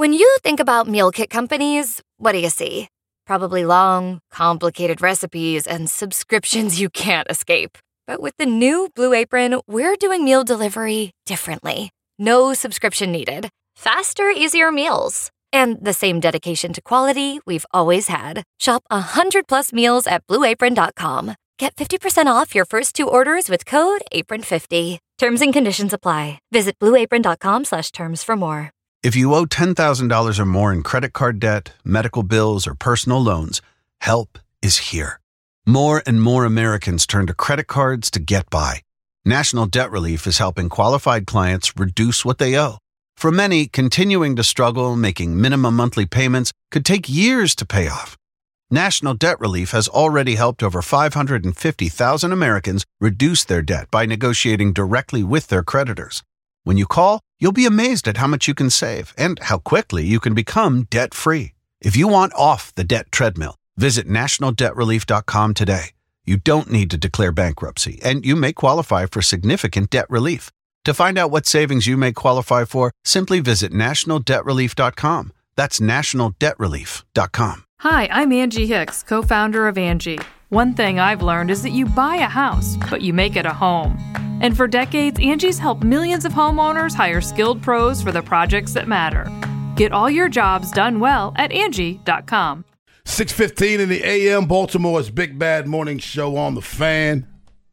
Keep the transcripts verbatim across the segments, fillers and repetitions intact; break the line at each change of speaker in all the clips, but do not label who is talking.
When you think about meal kit companies, what do you see? Probably long, complicated recipes and subscriptions you can't escape. But with the new Blue Apron, we're doing meal delivery differently. No subscription needed. Faster, easier meals. And the same dedication to quality we've always had. Shop one hundred plus meals at blue apron dot com. Get fifty percent off your first two orders with code apron fifty. Terms and conditions apply. Visit blue apron dot com slash terms for more.
If you owe ten thousand dollars or more in credit card debt, medical bills, or personal loans, help is here. More and more Americans turn to credit cards to get by. National Debt Relief is helping qualified clients reduce what they owe. For many, continuing to struggle making minimum monthly payments could take years to pay off. National Debt Relief has already helped over five hundred fifty thousand Americans reduce their debt by negotiating directly with their creditors. When you call, you'll be amazed at how much you can save and how quickly you can become debt-free. If you want off the debt treadmill, visit national debt relief dot com today. You don't need to declare bankruptcy, and you may qualify for significant debt relief. To find out what savings you may qualify for, simply visit national debt relief dot com. That's national debt relief dot com.
Hi, I'm Angie Hicks, co-founder of Angie. One thing I've learned is that you buy a house, but you make it a home. And for decades, Angie's helped millions of homeowners hire skilled pros for the projects that matter. Get all your jobs done well at Angie dot com.
six fifteen in the A M, Baltimore's Big Bad Morning Show on the Fan.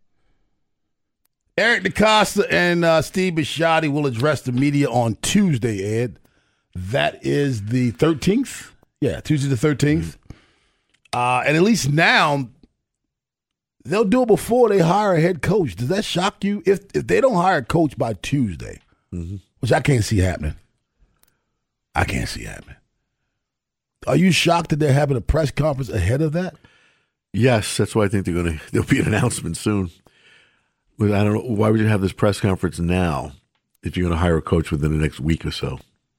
Eric DeCosta and uh, Steve Bisciotti will address the media on Tuesday, Ed. That is the thirteenth. Yeah, Tuesday the thirteenth. Uh, and at least now, they'll do it before they hire a head coach. Does that shock you? If if they don't hire a coach by Tuesday, mm-hmm. which I can't see happening. I can't see happening. Are you shocked that they're having a press conference ahead of that?
Yes, that's why I think they're going to. There'll be an announcement soon. But I don't know, why would you have this press conference now if you're going to hire a coach within the next week or so?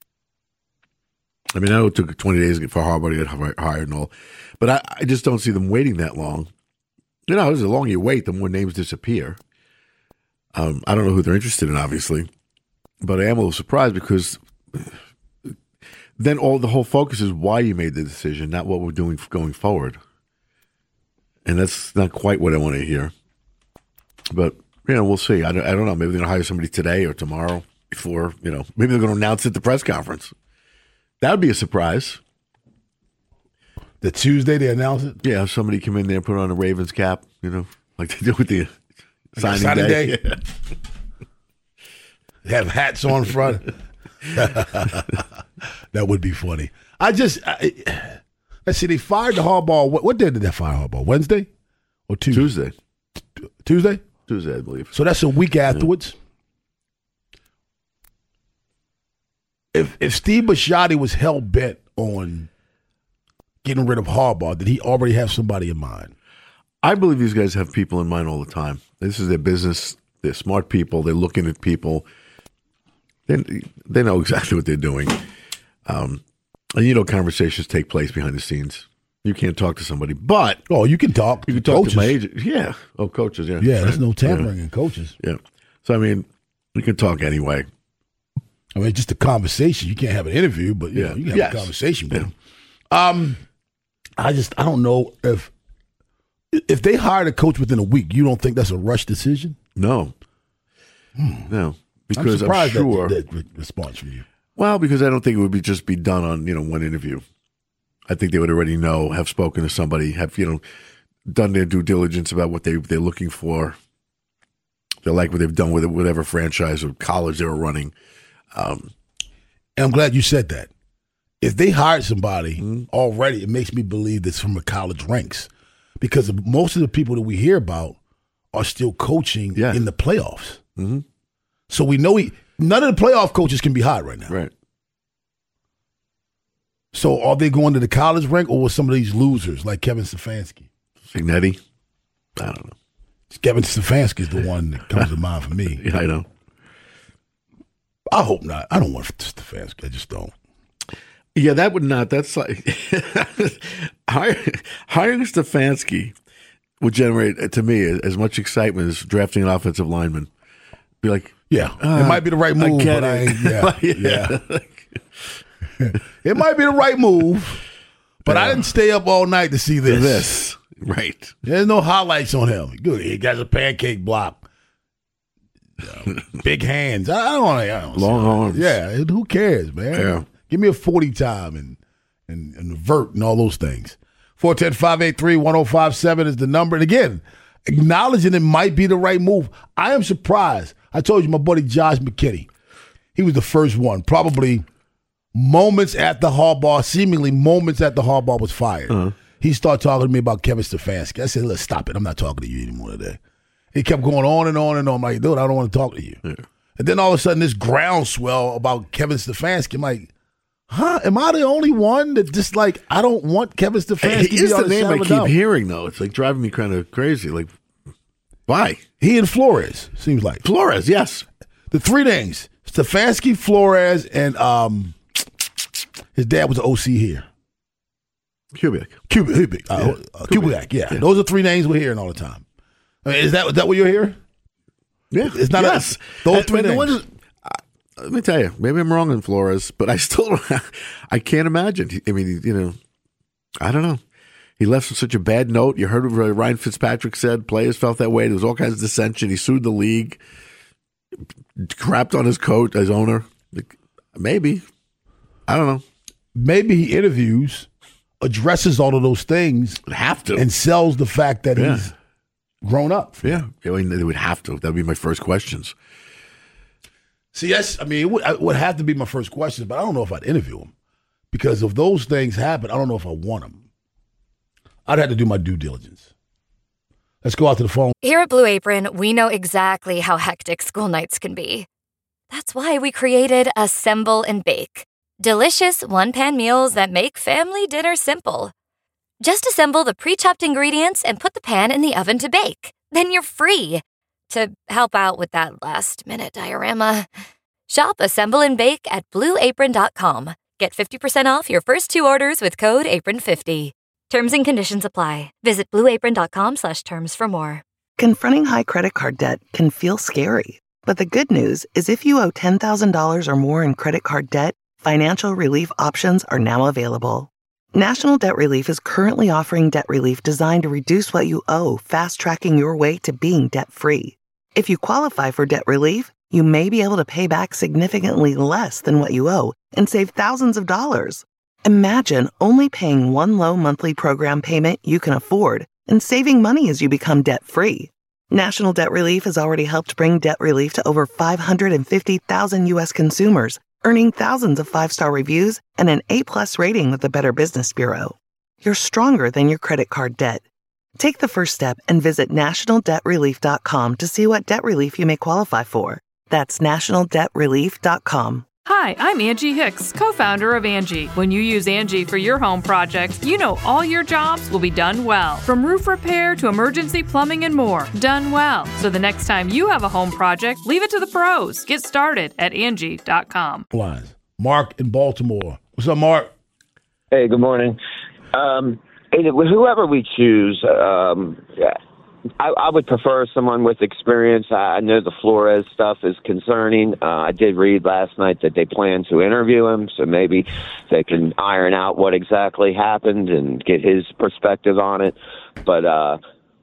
I mean, I know it took twenty days for Harbaugh to get hired and all, but I, I just don't see them waiting that long. You know, the longer you wait, the more names disappear. Um, I don't know who they're interested in, obviously, but I am a little surprised because then all the whole focus is why you made the decision, not what we're doing going forward. And that's not quite what I want to hear. But, you know, we'll see. I don't, I don't know. Maybe they're going to hire somebody today or tomorrow before, you know, maybe they're going to announce it at the press conference. That would be a surprise.
The Tuesday they announce it?
Yeah, somebody come in there and put on a Ravens cap, you know, like they do with the signing,
signing
day.
day. Yeah. They have hats on front. That would be funny. I just, I, let's see, they fired the Harbaugh. What, what day did they fire Harbaugh? Wednesday or Tuesday?
Tuesday.
T- Tuesday?
Tuesday, I believe.
So that's a week afterwards. Yeah. If if Steve Bisciotti was hell bent on getting rid of Harbaugh, did he already have somebody in mind?
I believe these guys have people in mind all the time. This is their business. They're smart people. They're looking at people. They, they know exactly what they're doing. Um, and you know, conversations take place behind the scenes. You can't talk to somebody, but
oh, you can talk.
You can talk
coaches.
to my agent. Yeah. Oh, coaches. Yeah.
Yeah. There's no tampering yeah. in coaches.
Yeah. So I mean, you can talk anyway.
I mean, just a conversation. You can't have an interview, but you
yeah,
know, you can have
yes.
a conversation with
yeah.
them. Um, I just I don't know if if they hired a coach within a week. You don't think that's a rush decision?
No. Hmm. No. Because
I'm surprised
I'm sure
that, that response from you.
Well, because I don't think it would be just be done on, you know, one interview. I think they would already know, have spoken to somebody, have, you know, done their due diligence about what they, they're looking for. They like what they've done with it, whatever franchise or college they were running. Um,
and I'm glad you said that. If they hired somebody mm-hmm. already, it makes me believe that's from the college ranks. Because most of the people that we hear about are still coaching yeah. in the playoffs.
Mm-hmm.
So we know he, none of the playoff coaches can be hired right now.
Right.
So are they going to the college rank or with some of these losers like Kevin Stefanski?
Signetti? I don't know.
Kevin Stefanski is the one that comes to mind for me.
Yeah, I know.
I hope not. I don't want Stefanski. I just don't.
Yeah, that would not. That's like hiring, hiring Stefanski would generate, to me, as much excitement as drafting an offensive lineman. Be like,
yeah,
uh,
it might be the right move,
I
but I ain't, yeah,
yeah.
yeah. It might be the right move, but yeah. I didn't stay up all night to see this.
This, right.
There's no highlights on him. Good. He got a pancake block. Uh, big hands. I don't want to.
Long arms.
Yeah, who cares, man?
Yeah.
Give me a forty time and, and, and vert and all those things. four one zero, five eight three, one zero five seven is the number. And again, acknowledging it might be the right move. I am surprised. I told you my buddy Josh McKinney, he was the first one, probably moments after Harbaugh, seemingly moments after Harbaugh was fired. Uh-huh. He started talking to me about Kevin Stefanski. I said, let's stop it. I'm not talking to you anymore today. He kept going on and on and on. I'm like, dude, I don't want to talk to you. Yeah. And then all of a sudden, this groundswell about Kevin Stefanski. I'm like, huh? Am I the only one that just like, I don't want Kevin Stefanski
He
to
is
be on
the name I keep
down.
hearing, though. It's like driving me kind of crazy. Like, why?
He and Flores, seems like.
Flores, yes.
The three names, Stefanski, Flores, and um, his dad was an O C here.
Kubiak.
Kubiak. Kubiak. Uh, yeah. Uh, Kubiak, yeah. yeah. Those are three names we're hearing all the time. I mean, is that is that what you're hearing?
Yeah.
It's not
yes.
A, those
and,
three
and
names.
Is, uh, let me tell you, maybe I'm wrong in Flores, but I still don't, I can't imagine. I mean, you know, I don't know. He left on such a bad note. You heard what Ryan Fitzpatrick said. Players felt that way. There was all kinds of dissension. He sued the league, crapped on his coach, his owner. Maybe. I don't know.
Maybe he interviews, addresses all of those things.
Would have to.
And sells the fact that yeah. he's grown up.
Yeah. I mean, they would have to. That would be my first questions.
See, yes, I mean, it would, it would have to be my first questions, but I don't know if I'd interview him. Because if those things happen, I don't know if I want them. I'd have to do my due diligence. Let's go out to the phone.
Here at Blue Apron, we know exactly how hectic school nights can be. That's why we created Assemble and Bake. Delicious one-pan meals that make family dinner simple. Just assemble the pre-chopped ingredients and put the pan in the oven to bake. Then you're free. To help out with that last-minute diorama, shop Assemble and Bake at blue apron dot com. Get fifty percent off your first two orders with code apron fifty. Terms and conditions apply. Visit blue apron dot com slash terms for more.
Confronting high credit card debt can feel scary. But the good news is if you owe ten thousand dollars or more in credit card debt, financial relief options are now available. National Debt Relief is currently offering debt relief designed to reduce what you owe, fast-tracking your way to being debt-free. If you qualify for debt relief, you may be able to pay back significantly less than what you owe and save thousands of dollars. Imagine only paying one low monthly program payment you can afford and saving money as you become debt-free. National Debt Relief has already helped bring debt relief to over five hundred fifty thousand U S consumers, earning thousands of five-star reviews and an A-plus rating with the Better Business Bureau. You're stronger than your credit card debt. Take the first step and visit national debt relief dot com to see what debt relief you may qualify for. That's national debt relief dot com.
Hi, I'm Angie Hicks, co-founder of Angie. When you use Angie for your home projects, you know all your jobs will be done well. From roof repair to emergency plumbing and more, done well. So the next time you have a home project, leave it to the pros. Get started at angie dot com.
Mark in Baltimore. What's up, Mark?
Hey, good morning. Um, whoever we choose, um, yeah. I, I would prefer someone with experience. I, I know the Flores stuff is concerning. Uh, I did read last night that they plan to interview him, so maybe they can iron out what exactly happened and get his perspective on it. But, uh,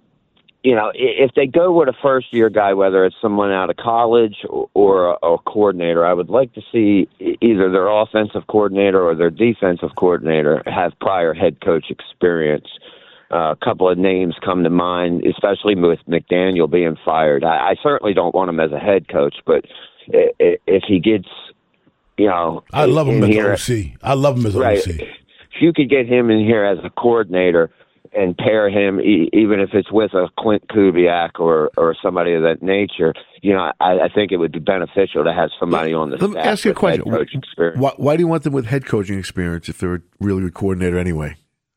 you know, if they go with a first-year guy, whether it's someone out of college or, or a, a coordinator, I would like to see either their offensive coordinator or their defensive coordinator have prior head coach experience. Uh, a couple of names come to mind, especially with McDaniel being fired. I, I certainly don't want him as a head coach, but if, if he gets, you know,
I love him as
here,
O C. I love him as
right,
O C.
If you could get him in here as a coordinator and pair him, e- even if it's with a Clint Kubiak or, or somebody of that nature, you know, I, I think it would be beneficial to have somebody on the
Let
staff.
me ask you a question.
Head coach experience.
Why, why do you want them with head coaching experience if they're a really good coordinator anyway?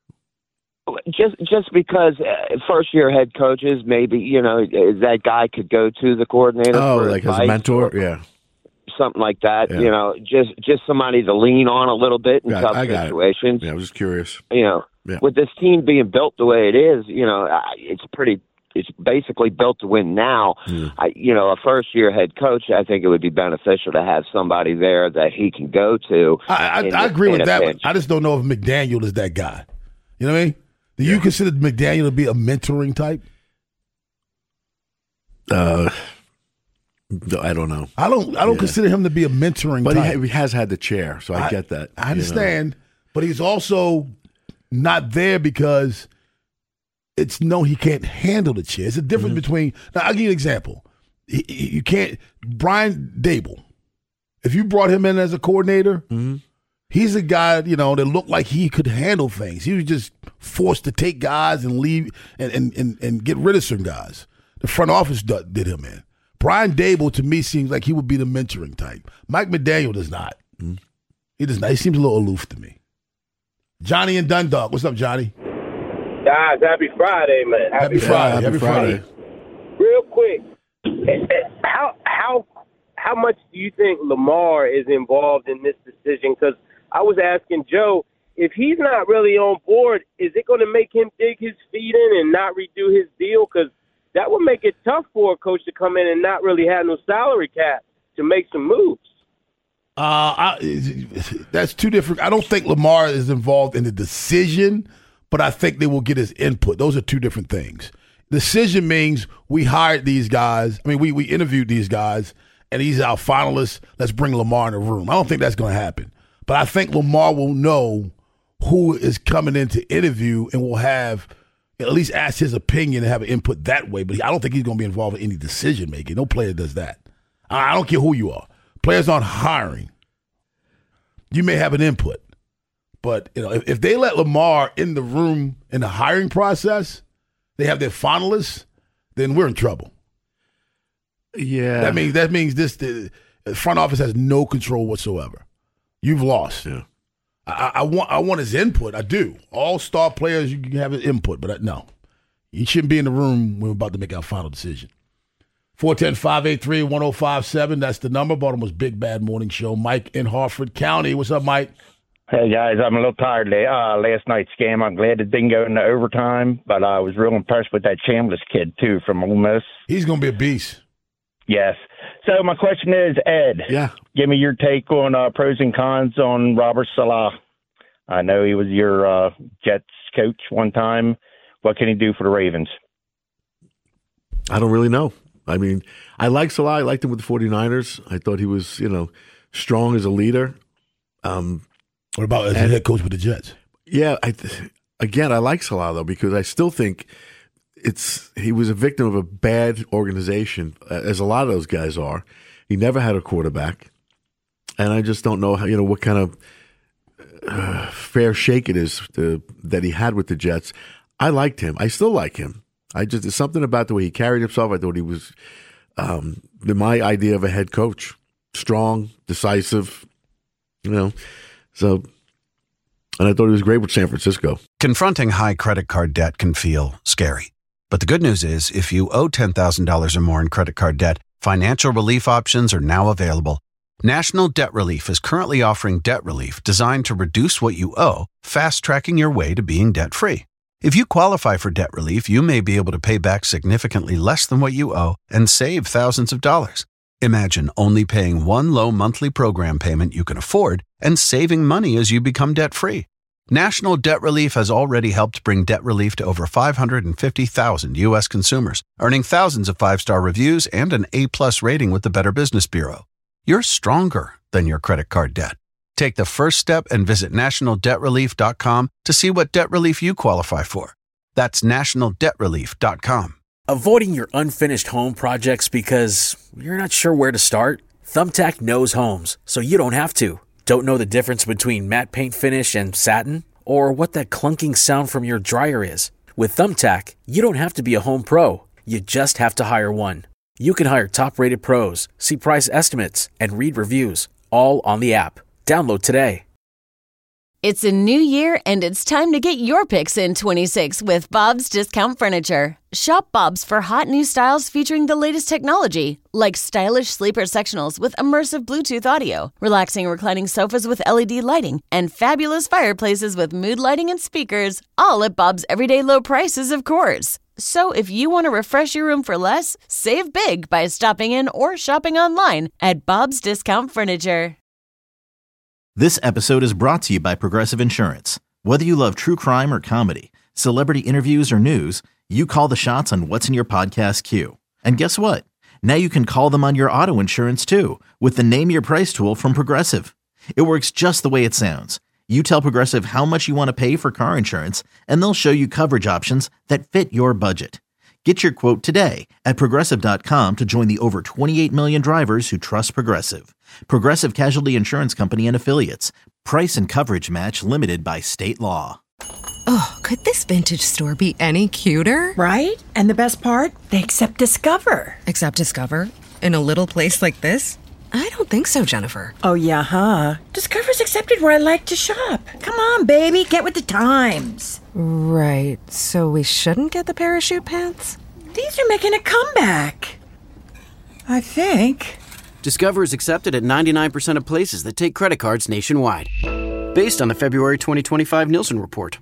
Just just because uh, first-year head coaches, maybe, you know, that guy could go to the coordinator.
Oh,
for
like as a mentor? Yeah.
Something like that,
Yeah.
you know, just just somebody to lean on a little bit in
Got it.
tough
I got it.
situations.
Yeah, I was just curious.
You know,
Yeah.
with this team being built the way it is, you know, I- it's pretty it's basically built to win now.
Mm.
I, you know, a first-year head coach, I think it would be beneficial to have somebody there that he can go to.
I, I, I
the,
agree with that,
pinch.
but I just don't know if McDaniel is that guy. You know what I mean? Do you yeah. consider McDaniel to be a mentoring type?
Uh, I don't know.
I don't. I don't
yeah.
consider him to be a mentoring
but
type.
But he has had the chair, so I, I get that.
I understand,
know.
but he's also not there because it's no, he can't handle the chair. It's a difference mm-hmm. between. Now, I'll give you an example. He, he, you can't. Brian Dable, if you brought him in as a coordinator,
mm-hmm.
he's a guy, you know, that looked like he could handle things. He was just forced to take guys and leave and and and, and get rid of some guys. The front office did him in. Brian Dable, to me, seems like he would be the mentoring type. Mike McDaniel does not.
Mm-hmm.
He does not. He seems a little aloof to me. Johnny and Dundalk. What's up, Johnny?
Guys, happy Friday, man.
Happy, happy Friday. Happy, happy Friday.
Friday. Real quick, how how how much do you think Lamar is involved in this decision? Because I was asking Joe, if he's not really on board, is it going to make him dig his feet in and not redo his deal? Because that would make it tough for a coach to come in and not really have no salary cap to make some moves.
Uh, I, that's two different. I don't think Lamar is involved in the decision, but I think they will get his input. Those are two different things. Decision means we hired these guys. I mean, we we interviewed these guys, and he's our finalist. Let's bring Lamar in the room. I don't think that's going to happen. But I think Lamar will know who is coming in to interview and will have – at least ask his opinion and have an input that way. But I don't think he's going to be involved in any decision making. No player does that. I don't care who you are. Players aren't hiring. You may have an input, but you know if, if they let Lamar in the room in the hiring process, they have their finalists, then we're in trouble.
Yeah,
that means that means this the front office has no control whatsoever. You've lost.
Yeah.
I, I want I want his input. I do. All star players, you can have his input, but I, no. He shouldn't be in the room when we're about to make our final decision. four one zero, five eight three, one zero five seven. That's the number. Baltimore's Big Bad Morning Show. Mike in Hartford County. What's up, Mike?
Hey, guys. I'm a little tired of uh, last night's game. I'm glad it didn't go into overtime, but I was real impressed with that Chambliss kid, too, from Ole Miss.
He's going to be a beast.
Yes. So my question is, Ed,
yeah.
give me your take on uh, pros and cons on Robert Saleh. I know he was your uh, Jets coach one time. What can he do for the Ravens?
I don't really know. I mean, I like Saleh. I liked him with the 49ers. I thought he was, you know, strong as a leader. Um,
what about as a head coach with the Jets?
Yeah. I, again, I like Saleh, though, because I still think it's he was a victim of a bad organization, as a lot of those guys are. He never had a quarterback. And I just don't know how, you know, what kind of uh, fair shake it is to, that he had with the Jets. I liked him. I still like him. I just, there's something about the way he carried himself. I thought he was um, my idea of a head coach. Strong, decisive, you know. So, and I thought he was great with San Francisco.
Confronting high credit card debt can feel scary. But the good news is, if you owe ten thousand dollars or more in credit card debt, financial relief options are now available. National Debt Relief is currently offering debt relief designed to reduce what you owe, fast-tracking your way to being debt-free. If you qualify for debt relief, you may be able to pay back significantly less than what you owe and save thousands of dollars. Imagine only paying one low monthly program payment you can afford and saving money as you become debt-free. National Debt Relief has already helped bring debt relief to over five hundred fifty thousand U S consumers, earning thousands of five-star reviews and an A-plus rating with the Better Business Bureau. You're stronger than your credit card debt. Take the first step and visit national debt relief dot com to see what debt relief you qualify for. That's national debt relief dot com.
Avoiding your unfinished home projects because you're not sure where to start? Thumbtack knows homes, so you don't have to. Don't know the difference between matte paint finish and satin? Or what that clunking sound from your dryer is? With Thumbtack, you don't have to be a home pro. You just have to hire one. You can hire top-rated pros, see price estimates, and read reviews, all on the app. Download today.
It's a new year, and it's time to get your picks in twenty-six with Bob's Discount Furniture. Shop Bob's for hot new styles featuring the latest technology, like stylish sleeper sectionals with immersive Bluetooth audio, relaxing reclining sofas with L E D lighting, and fabulous fireplaces with mood lighting and speakers, all at Bob's everyday low prices, of course. So if you want to refresh your room for less, save big by stopping in or shopping online at Bob's Discount Furniture.
This episode is brought to you by Progressive Insurance. Whether you love true crime or comedy, celebrity interviews or news, you call the shots on what's in your podcast queue. And guess what? Now you can call them on your auto insurance too with the Name Your Price tool from Progressive. It works just the way it sounds. You tell Progressive how much you want to pay for car insurance, and they'll show you coverage options that fit your budget. Get your quote today at Progressive dot com to join the over twenty-eight million drivers who trust Progressive. Progressive Casualty Insurance Company and Affiliates. Price and coverage match limited by state law.
Oh, could this vintage store be any cuter?
Right? And the best part? They accept Discover.
Accept Discover? In a little place like this? I don't think so, Jennifer.
Oh, yeah, huh? Discover's accepted where I like to shop. Come on, baby, get with the times.
Right, so we shouldn't get the parachute pants?
These are making a comeback. I think.
Discover is accepted at ninety-nine percent of places that take credit cards nationwide. Based on the February twenty twenty-five Nielsen report.